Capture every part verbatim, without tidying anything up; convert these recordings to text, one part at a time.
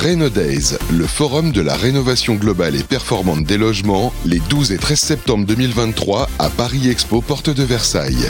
RénoDays, le forum de la rénovation globale et performante des logements, les douze et treize septembre deux mille vingt-trois à Paris Expo, porte de Versailles.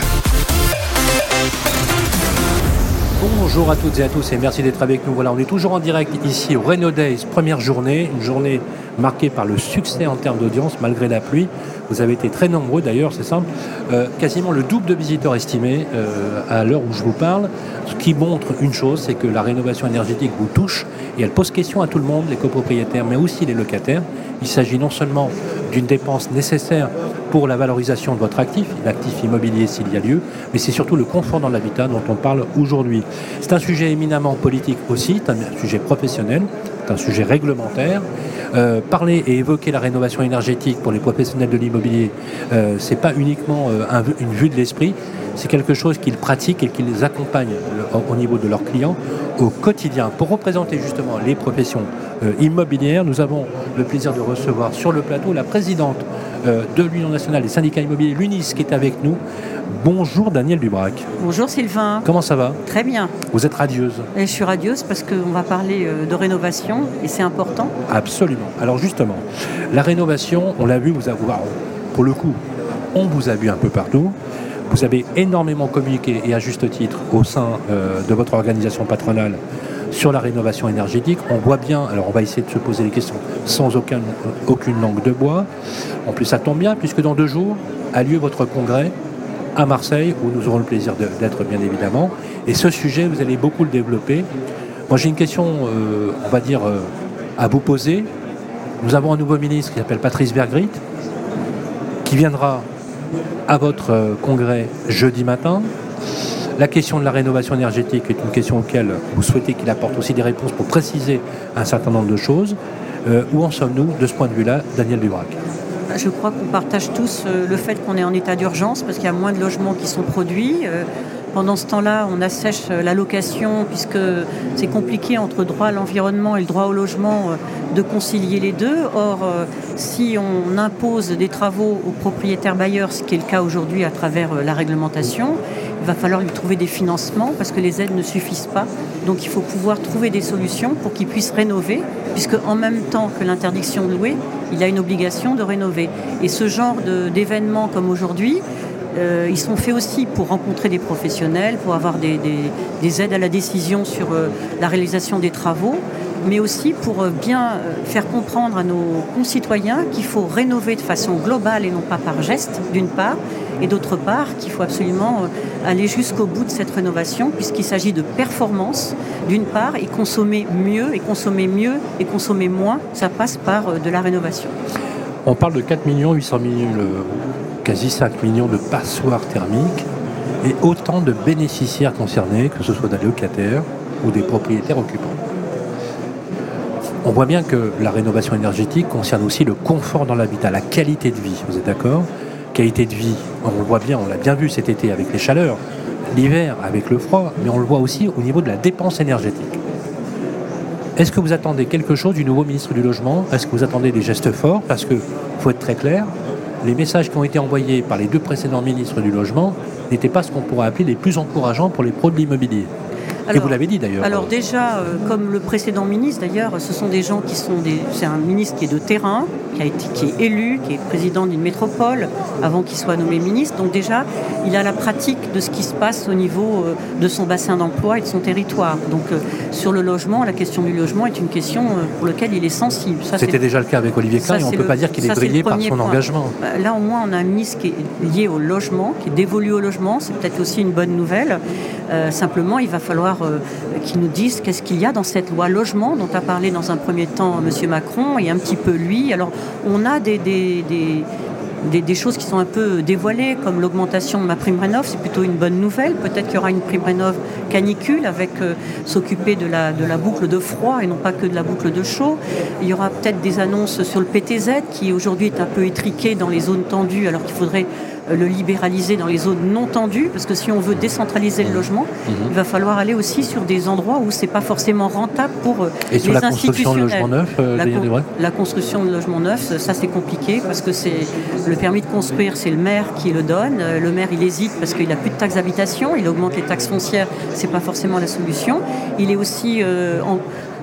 Bonjour à toutes et à tous et merci d'être avec nous. Voilà, on est toujours en direct ici au RénoDays, première journée, une journée marquée par le succès en termes d'audience malgré la pluie. Vous avez été très nombreux d'ailleurs, c'est simple, euh, quasiment le double de visiteurs estimés euh, à l'heure où je vous parle, ce qui montre une chose, c'est que la rénovation énergétique vous touche et elle pose question à tout le monde, les copropriétaires mais aussi les locataires. Il s'agit non seulement d'une dépense nécessaire pour la valorisation de votre actif, l'actif immobilier s'il y a lieu, mais c'est surtout le confort dans l'habitat dont on parle aujourd'hui. C'est un sujet éminemment politique aussi, c'est un sujet professionnel, c'est un sujet réglementaire. Euh, parler et évoquer la rénovation énergétique pour les professionnels de l'immobilier, euh, c'est pas uniquement euh, un, une vue de l'esprit, c'est quelque chose qu'ils pratiquent et qu'ils accompagnent le, au, au niveau de leurs clients au quotidien. Pour représenter justement les professions euh, immobilières, nous avons le plaisir de recevoir sur le plateau la présidente euh, de l'Union nationale des syndicats immobiliers, l'U N I S, qui est avec nous. Bonjour Danielle Dubrac. Bonjour Sylvain. Comment ça va? Très bien. Vous êtes radieuse? Et je suis radieuse parce qu'on va parler de rénovation et c'est important. Absolument. Alors justement, la rénovation, on l'a vu, vous avez, pour le coup, on vous a vu un peu partout. Vous avez énormément communiqué et à juste titre au sein euh, de votre organisation patronale sur la rénovation énergétique. On voit bien, alors on va essayer de se poser les questions sans aucun, aucune langue de bois. En plus, ça tombe bien puisque dans deux jours a lieu votre congrès à Marseille, où nous aurons le plaisir de, d'être bien évidemment. Et ce sujet, vous allez beaucoup le développer. Moi, j'ai une question, euh, on va dire, euh, à vous poser. Nous avons un nouveau ministre qui s'appelle Patrice Vergrit, qui viendra à votre euh, congrès jeudi matin. La question de la rénovation énergétique est une question auquel vous souhaitez qu'il apporte aussi des réponses pour préciser un certain nombre de choses. Euh, où en sommes-nous de ce point de vue-là, Danielle Dubrac? Je crois qu'on partage tous le fait qu'on est en état d'urgence parce qu'il y a moins de logements qui sont produits. Pendant ce temps-là, on assèche la location puisque c'est compliqué entre le droit à l'environnement et le droit au logement de concilier les deux. Or, si on impose des travaux aux propriétaires bailleurs, ce qui est le cas aujourd'hui à travers la réglementation, il va falloir lui trouver des financements parce que les aides ne suffisent pas. Donc il faut pouvoir trouver des solutions pour qu'ils puissent rénover, puisque en même temps que l'interdiction de louer, il a une obligation de rénover. Et ce genre de, d'événements comme aujourd'hui, euh, ils sont faits aussi pour rencontrer des professionnels, pour avoir des, des, des aides à la décision sur euh, la réalisation des travaux, mais aussi pour euh, bien euh, faire comprendre à nos concitoyens qu'il faut rénover de façon globale et non pas par geste, d'une part, et d'autre part, qu'il faut absolument euh, aller jusqu'au bout de cette rénovation, puisqu'il s'agit de performance, d'une part, et consommer mieux, et consommer mieux, et consommer moins, ça passe par euh, de la rénovation. On parle de quatre millions huit cent mille, quasi cinq millions de passoires thermiques, et autant de bénéficiaires concernés, que ce soit des locataires ou des propriétaires occupants. On voit bien que la rénovation énergétique concerne aussi le confort dans l'habitat, la qualité de vie, vous êtes d'accord? Qualité de vie, on le voit bien, on l'a bien vu cet été avec les chaleurs, l'hiver avec le froid, mais on le voit aussi au niveau de la dépense énergétique. Est-ce que vous attendez quelque chose du nouveau ministre du Logement? Est-ce que vous attendez des gestes forts? Parce qu'il faut être très clair, les messages qui ont été envoyés par les deux précédents ministres du Logement n'étaient pas ce qu'on pourrait appeler les plus encourageants pour les pros de l'immobilier. Alors, et vous l'avez dit d'ailleurs. Alors déjà, euh, comme le précédent ministre d'ailleurs, ce sont des gens qui sont des... C'est un ministre qui est de terrain, qui, a été, qui est élu, qui est président d'une métropole, avant qu'il soit nommé ministre. Donc déjà, il a la pratique de ce qui se passe au niveau euh, de son bassin d'emploi et de son territoire. Donc euh, sur le logement, la question du logement est une question euh, pour laquelle il est sensible. Ça, C'était c'est... déjà le cas avec Olivier Klein, et on ne peut le... pas dire qu'il ça, est brillé par son point. engagement. Là au moins, on a un ministre qui est lié au logement, qui est dévolu au logement. C'est peut-être aussi une bonne nouvelle. Euh, simplement, il va falloir euh, qu'ils nous disent qu'est-ce qu'il y a dans cette loi logement dont a parlé dans un premier temps M. Macron et un petit peu lui. Alors, on a des, des, des, des, des choses qui sont un peu dévoilées, comme l'augmentation de ma prime rénov', c'est plutôt une bonne nouvelle. Peut-être qu'il y aura une prime rénov' canicule avec euh, s'occuper de la, de la boucle de froid et non pas que de la boucle de chaud. Il y aura peut-être des annonces sur le P T Z qui aujourd'hui est un peu étriqué dans les zones tendues alors qu'il faudrait le libéraliser dans les zones non tendues, parce que si on veut décentraliser le logement, mmh. il va falloir aller aussi sur des endroits où c'est pas forcément rentable pour Et sur les la construction de logements neufs, euh, la, con- la construction de logements neufs, ça c'est compliqué parce que c'est le permis de construire, c'est le maire qui le donne. Le maire il hésite parce qu'il n'a plus de taxes d'habitation, il augmente les taxes foncières, c'est pas forcément la solution. Il est aussi euh, en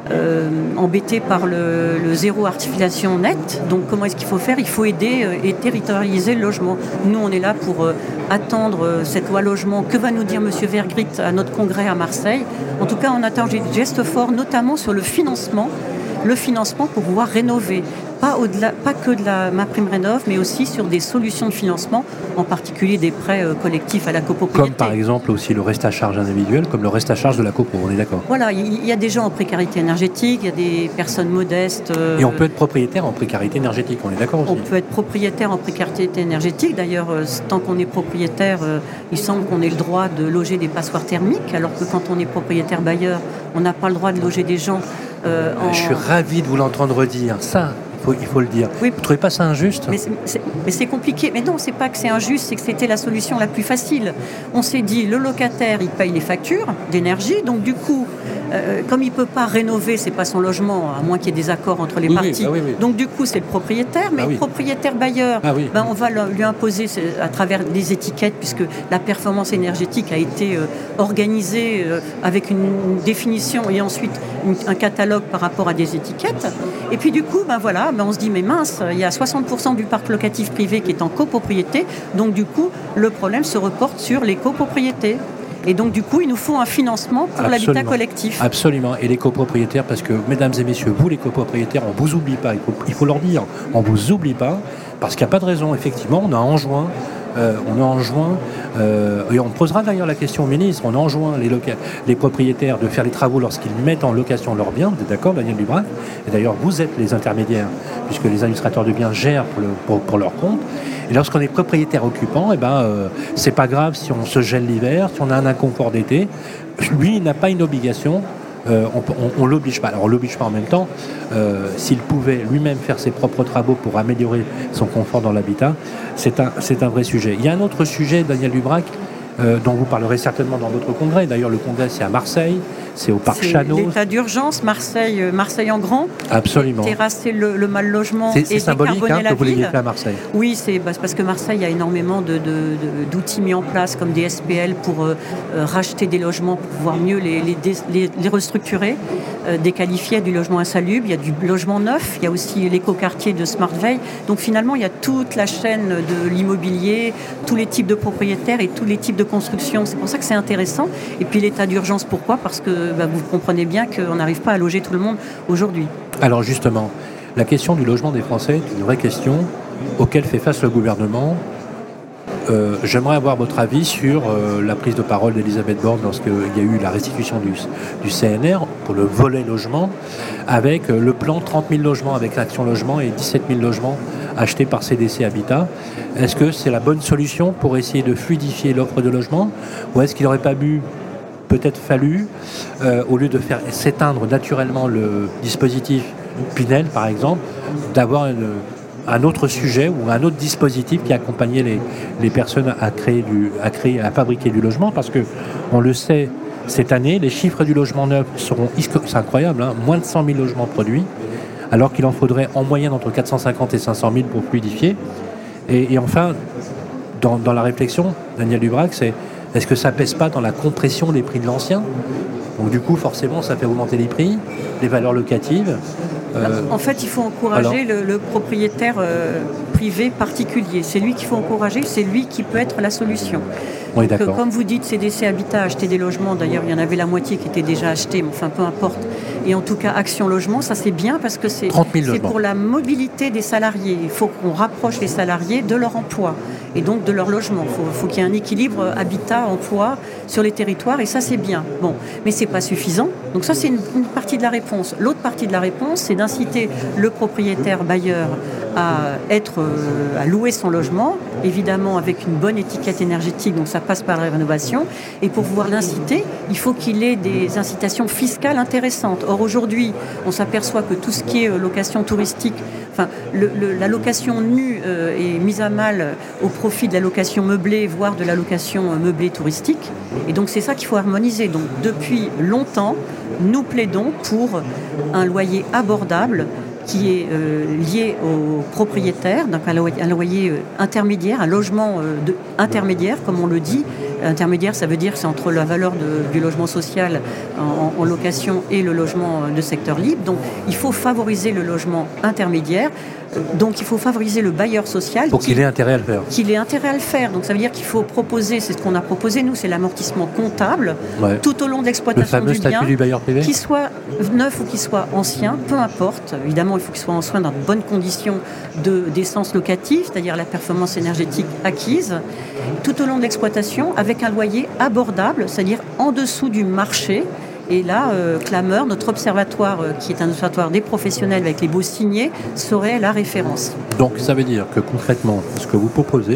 euh, embêtés par le, le zéro artificialisation nette. Donc comment est-ce qu'il faut faire ? Il faut aider euh, et territorialiser le logement. Nous, on est là pour euh, attendre euh, cette loi logement. Que va nous dire M. Vergrit à notre congrès à Marseille ? En tout cas, on attend des gestes forts, notamment sur le financement. Le financement pour pouvoir rénover, pas, au-delà, pas que de la MaPrimeRénov', mais aussi sur des solutions de financement, en particulier des prêts euh, collectifs à la copropriété. Comme par exemple aussi le reste à charge individuel, comme le reste à charge de la copro, on est d'accord ? Voilà, il y a des gens en précarité énergétique, il y a des personnes modestes. Euh, Et on peut être propriétaire en précarité énergétique, on est d'accord aussi ? On peut être propriétaire en précarité énergétique. D'ailleurs, euh, tant qu'on est propriétaire, euh, il semble qu'on ait le droit de loger des passoires thermiques, alors que quand on est propriétaire bailleur, on n'a pas le droit de loger des gens. Euh, en... Je suis ravi de vous l'entendre dire. Ça, il faut, il faut le dire. Oui. Vous ne trouvez pas ça injuste ? Mais c'est, c'est, mais c'est compliqué. Mais non, c'est pas que c'est injuste, c'est que c'était la solution la plus facile. On s'est dit, le locataire, il paye les factures d'énergie, donc du coup, euh, comme il ne peut pas rénover, c'est pas son logement, à moins qu'il y ait des accords entre les oui, parties. Oui, bah oui, oui. Donc du coup, c'est le propriétaire, mais ah, oui. le propriétaire bailleur, ah, oui. ben, on va lui imposer à travers des étiquettes, puisque la performance énergétique a été euh, organisée euh, avec une, une définition et ensuite une, un catalogue par rapport à des étiquettes. Et puis du coup, ben voilà, ben on se dit, mais mince, il y a soixante pour cent du parc locatif privé qui est en copropriété, donc du coup, le problème se reporte sur les copropriétés. Et donc, du coup, il nous faut un financement pour Absolument. l'habitat collectif. Absolument. Et les copropriétaires, parce que, mesdames et messieurs, vous, les copropriétaires, on ne vous oublie pas. Il faut, il faut leur dire, on ne vous oublie pas, parce qu'il n'y a pas de raison. Effectivement, on a enjoint, euh, on a enjoint euh, et on posera d'ailleurs la question au ministre, on a enjoint les, loca- les propriétaires de faire les travaux lorsqu'ils mettent en location leurs biens. Vous êtes d'accord, Daniel Dubrac ? Et d'ailleurs, vous êtes les intermédiaires, puisque les administrateurs de biens gèrent pour, le, pour, pour leur compte. Et lorsqu'on est propriétaire occupant, eh ben, euh, c'est pas grave si on se gèle l'hiver, si on a un inconfort d'été. Lui, il n'a pas une obligation. Euh, on ne l'oblige pas. Alors on l'oblige pas en même temps. Euh, s'il pouvait lui-même faire ses propres travaux pour améliorer son confort dans l'habitat, c'est un, c'est un vrai sujet. Il y a un autre sujet, Daniel Dubrac, euh, dont vous parlerez certainement dans votre congrès. D'ailleurs, le congrès, c'est à Marseille. C'est au parc Chano. L'état d'urgence, Marseille, Marseille en grand. Absolument. Terrasser le, le mal logement c'est, c'est et symbolique, décarboner hein, la que vous l'ayez ville. fait à Marseille. Oui, c'est, bah, c'est parce que Marseille a énormément de, de, de, d'outils mis en place, comme des S P L pour euh, racheter des logements, pour pouvoir mieux les, les, les, les restructurer, euh, déqualifier du logement insalubre. Il y a du logement neuf, il y a aussi l'écoquartier de Smartveil. Donc finalement, il y a toute la chaîne de l'immobilier, tous les types de propriétaires et tous les types de constructions. C'est pour ça que c'est intéressant. Et puis l'état d'urgence, pourquoi ? Parce que bah, vous comprenez bien qu'on n'arrive pas à loger tout le monde aujourd'hui. Alors justement, la question du logement des Français est une vraie question auquel fait face le gouvernement. Euh, j'aimerais avoir votre avis sur euh, la prise de parole d'Elisabeth Borne lorsqu'il y a eu la restitution du, du C N R pour le volet logement, avec euh, le plan trente mille logements avec Action Logement et dix-sept mille logements achetés par C D C Habitat. Est-ce que c'est la bonne solution pour essayer de fluidifier l'offre de logement, ou est-ce qu'il n'aurait pas bu peut-être fallu, euh, au lieu de faire s'éteindre naturellement le dispositif Pinel, par exemple, d'avoir une, un autre sujet ou un autre dispositif qui accompagnait les, les personnes à créer, du, à créer, à fabriquer du logement, parce que on le sait, cette année, les chiffres du logement neuf seront, c'est incroyable, hein, moins de cent mille logements produits, alors qu'il en faudrait en moyenne entre quatre cent cinquante et cinq cent mille pour fluidifier. Et, et enfin, dans, dans la réflexion, Daniel Dubrac, c'est est-ce que ça ne pèse pas dans la compression des prix de l'ancien ? Donc du coup, forcément, ça fait augmenter les prix, les valeurs locatives. Euh... En fait, il faut encourager le, le propriétaire euh, privé particulier. C'est lui qu'il faut encourager, c'est lui qui peut être la solution. Oui, Donc, comme vous dites, C D C Habitat a acheté des logements. D'ailleurs, il y en avait la moitié qui étaient déjà achetés, mais enfin, peu importe. Et en tout cas, Action Logement, ça c'est bien parce que c'est, c'est pour la mobilité des salariés. Il faut qu'on rapproche les salariés de leur emploi et donc de leur logement. Il faut, faut qu'il y ait un équilibre habitat-emploi sur les territoires et ça c'est bien. Bon, mais c'est pas suffisant. Donc ça c'est une, une partie de la réponse. L'autre partie de la réponse, c'est d'inciter le propriétaire bailleur à être, euh, à louer son logement, évidemment avec une bonne étiquette énergétique. Donc ça passe par la rénovation. Et pour pouvoir l'inciter, il faut qu'il ait des incitations fiscales intéressantes. Or aujourd'hui, on s'aperçoit que tout ce qui est location touristique, enfin, le, le, la location nue euh, est mise à mal au profit de la location meublée, voire de la location meublée touristique. Et donc c'est ça qu'il faut harmoniser. Donc depuis longtemps, nous plaidons pour un loyer abordable qui est euh, lié aux propriétaires, donc un loyer, un loyer euh, intermédiaire, un logement euh, de, intermédiaire, comme on le dit, Intermédiaire, ça veut dire que c'est entre la valeur de, du logement social en, en location et le logement de secteur libre. Donc il faut favoriser le logement intermédiaire. Donc il faut favoriser le bailleur social. Pour qu'il ait intérêt à le faire. Qu'il ait intérêt à le faire. Donc ça veut dire qu'il faut proposer, c'est ce qu'on a proposé nous, c'est l'amortissement comptable ouais. tout au long de l'exploitation du bien. Le fameux statut du bailleur privé. Qu'il soit neuf ou qu'il soit ancien, peu importe. Évidemment, il faut qu'il soit en soin dans de bonnes conditions de, d'essence locative, c'est-à-dire la performance énergétique acquise, tout au long de l'exploitation, avec un loyer abordable, c'est-à-dire en dessous du marché. Et là, euh, Clameur, notre observatoire, euh, qui est un observatoire des professionnels avec les baux signés, serait la référence. Donc ça veut dire que concrètement, ce que vous proposez,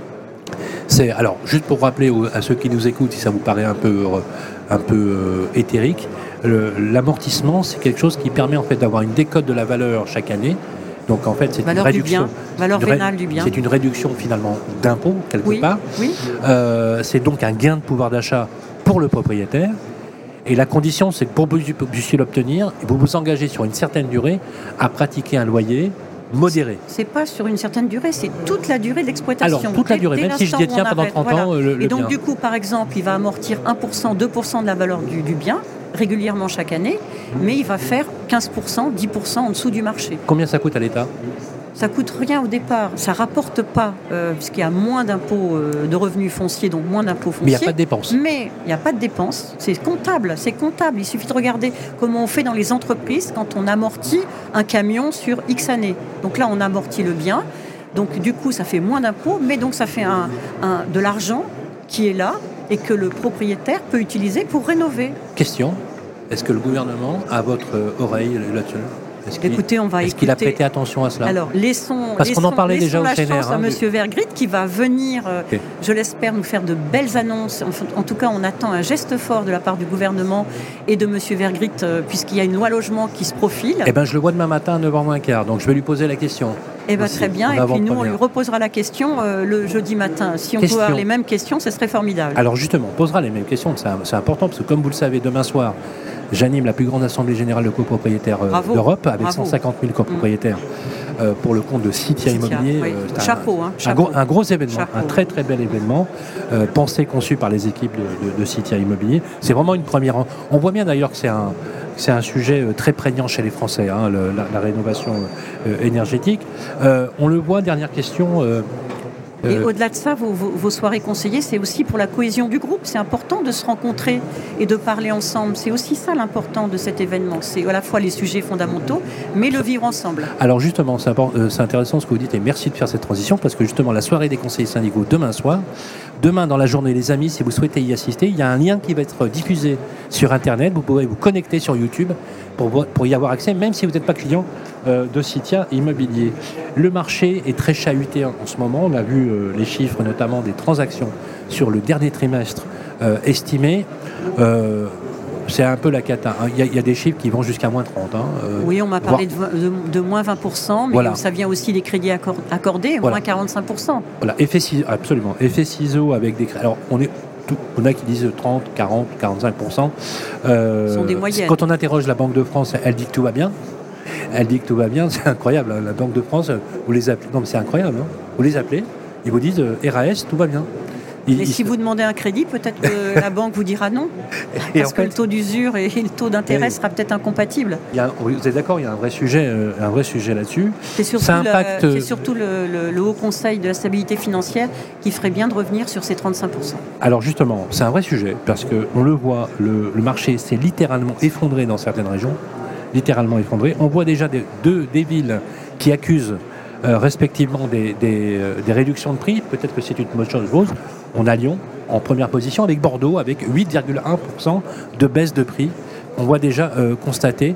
c'est, alors juste pour rappeler aux, à ceux qui nous écoutent, si ça vous paraît un peu, un peu euh, éthérique, le, l'amortissement, c'est quelque chose qui permet en fait d'avoir une décote de la valeur chaque année. Donc en fait, c'est valeur une réduction, du bien, valeur une ré- vénale du bien. C'est une réduction finalement d'impôt quelque oui, part. Oui. Euh, c'est donc un gain de pouvoir d'achat pour le propriétaire. Et la condition, c'est que pour que vous puissiez l'obtenir, vous vous engagez sur une certaine durée à pratiquer un loyer modéré. C'est pas sur une certaine durée, c'est toute la durée d'exploitation. Alors, toute la durée, dès même si je détiens pendant trente voilà. ans le, le Et donc, bien. du coup, par exemple, il va amortir un pour cent, deux pour cent de la valeur du, du bien, régulièrement chaque année, mmh. mais il va faire quinze pour cent, dix pour cent en dessous du marché. Combien ça coûte à l'État ? Ça coûte rien au départ, ça rapporte pas, euh, puisqu'il y a moins d'impôts euh, de revenus fonciers, donc moins d'impôts fonciers. Mais il n'y a pas de dépenses. Mais il n'y a pas de dépenses, c'est comptable, c'est comptable. Il suffit de regarder comment on fait dans les entreprises quand on amortit un camion sur X années. Donc là, on amortit le bien, donc du coup, ça fait moins d'impôts, mais donc ça fait un, un, de l'argent qui est là et que le propriétaire peut utiliser pour rénover. Question, est-ce que le gouvernement a votre oreille là-dessus ? Est-ce qu'il, Écoutez, on va est-ce écouter... qu'il a prêté attention à cela ? Alors, laissons, Parce laissons, qu'on en parlait laissons déjà au la C N R, chance hein, à du... Monsieur Vergrit qui va venir, euh, okay. je l'espère, nous faire de belles annonces. En, en tout cas, on attend un geste fort de la part du gouvernement et de Monsieur Vergrit, euh, puisqu'il y a une loi logement qui se profile. Eh bien, je le vois demain matin à neuf heures moins quart, donc je vais lui poser la question. Eh bien, très bien. Et puis nous, on lui reposera la question euh, le jeudi matin. Si on question. peut avoir les mêmes questions, ce serait formidable. Alors justement, on posera les mêmes questions. C'est, c'est important parce que, comme vous le savez, demain soir, j'anime la plus grande assemblée générale de copropriétaires euh, d'Europe avec Bravo. cent cinquante mille copropriétaires mmh. euh, pour le compte de Citia Immobilier. Oui. Euh, chapeau, un, hein, chapeau. Un, gros, un gros événement, chapeau. un très très bel événement, euh, pensé, conçu par les équipes de, de, de Citia Immobilier. C'est vraiment une première. On voit bien d'ailleurs que c'est un, c'est un sujet très prégnant chez les Français, hein, le, la, la rénovation euh, énergétique. Euh, on le voit, dernière question. Euh, Et euh, au-delà de ça, vos, vos, vos soirées conseillées, c'est aussi pour la cohésion du groupe. C'est important de se rencontrer et de parler ensemble. C'est aussi ça l'important de cet événement. C'est à la fois les sujets fondamentaux, mais le vivre ensemble. Alors justement, c'est, euh, c'est intéressant ce que vous dites et merci de faire cette transition parce que justement, la soirée des conseillers syndicaux demain soir, demain dans la journée, les amis, si vous souhaitez y assister, il y a un lien qui va être diffusé sur Internet. Vous pouvez vous connecter sur YouTube pour, pour y avoir accès, même si vous n'êtes pas client euh, de Citia Immobilier. Le marché est très chahuté en ce moment. On a vu euh, les chiffres, notamment des transactions sur le dernier trimestre euh, estimés. Euh, c'est un peu la cata. Il y, a, il y a des chiffres qui vont jusqu'à moins trente. Hein, euh, oui, on m'a parlé voire... de, de, de moins vingt pour cent, mais voilà. Ça vient aussi des crédits accor- accordés, voilà. moins quarante-cinq pour cent. Voilà, effet ciseaux, absolument. Effet ciseaux avec des crédits. Alors, on est... On a qui disent trente, quarante, quarante-cinq pour cent. Euh, Ce sont des moyennes. Quand on interroge la Banque de France, elle dit que tout va bien. Elle dit que tout va bien, c'est incroyable. La Banque de France, vous les appelez. Non, mais c'est incroyable. Hein. Vous les appelez, ils vous disent euh, R A S, tout va bien. Ils, mais ils... si vous demandez un crédit, peut-être que la banque vous dira non. Et parce que fait... le taux d'usure et le taux d'intérêt et... sera peut-être incompatible. Il y a, vous êtes d'accord, il y a un vrai sujet, euh, un vrai sujet là-dessus. C'est surtout, Ça impacte... le, c'est surtout le, le, le Haut Conseil de la stabilité financière qui ferait bien de revenir sur ces trente-cinq pour cent. Alors justement, c'est un vrai sujet parce qu'on le voit, le, le marché s'est littéralement effondré dans certaines régions. Littéralement effondré. On voit déjà des, deux, des villes qui accusent euh, respectivement des, des, euh, des réductions de prix. Peut-être que c'est une bonne chose. On a Lyon en première position avec Bordeaux avec huit virgule un pour cent de baisse de prix. On voit déjà euh, constater.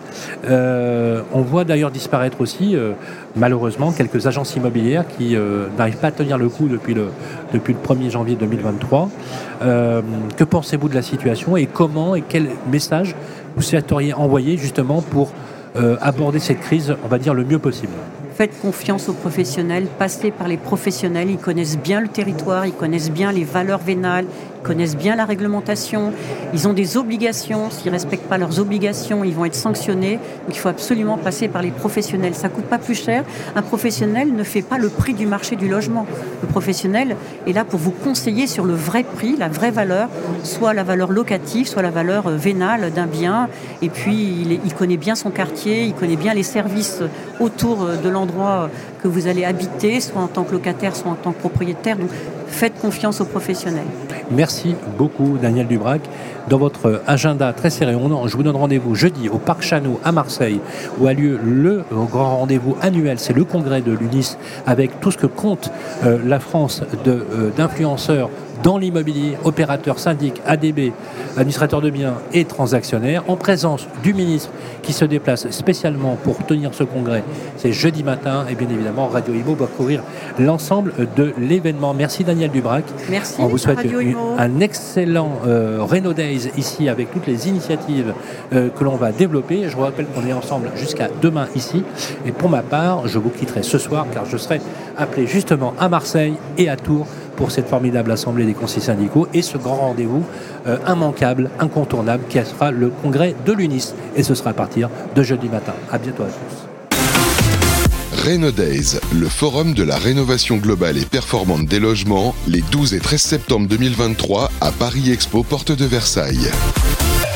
Euh, on voit d'ailleurs disparaître aussi, euh, malheureusement, quelques agences immobilières qui euh, n'arrivent pas à tenir le coup depuis le, depuis le premier janvier deux mille vingt-trois. Euh, que pensez-vous de la situation et comment et quel message vous souhaiteriez envoyer justement pour euh, aborder cette crise, on va dire, le mieux possible ? Faites confiance aux professionnels, passez par les professionnels, ils connaissent bien le territoire, ils connaissent bien les valeurs vénales, connaissent bien la réglementation, ils ont des obligations. S'ils ne respectent pas leurs obligations, ils vont être sanctionnés. Donc il faut absolument passer par les professionnels. Ça ne coûte pas plus cher. Un professionnel ne fait pas le prix du marché du logement. Le professionnel est là pour vous conseiller sur le vrai prix, la vraie valeur, soit la valeur locative, soit la valeur vénale d'un bien. Et puis, il, est, il connaît bien son quartier, il connaît bien les services autour de l'endroit que vous allez habiter, soit en tant que locataire, soit en tant que propriétaire. Donc, faites confiance aux professionnels. Merci beaucoup, Danielle Dubrac. Dans votre agenda très serré, on, je vous donne rendez-vous jeudi au Parc Chano à Marseille, où a lieu le grand rendez-vous annuel. C'est le congrès de l'U N I S, avec tout ce que compte euh, la France de, euh, d'influenceurs dans l'immobilier, opérateurs, syndics, A D B, administrateurs de biens et transactionnaires, en présence du ministre qui se déplace spécialement pour tenir ce congrès. C'est jeudi matin et bien évidemment Radio Imo va couvrir l'ensemble de l'événement. Merci Danielle Dubrac. Merci. On vous souhaite une, Radio un excellent euh, Reno Days ici avec toutes les initiatives euh, que l'on va développer. Je vous rappelle qu'on est ensemble jusqu'à demain ici. Et pour ma part, je vous quitterai ce soir car je serai appelé justement à Marseille et à Tours pour cette formidable assemblée des conseils syndicaux et ce grand rendez-vous euh, immanquable, incontournable, qui sera le congrès de l'U N I S. Et ce sera à partir de jeudi matin. À bientôt à tous. Reno Days, le forum de la rénovation globale et performante des logements, les douze et treize septembre deux mille vingt-trois à Paris Expo, porte de Versailles.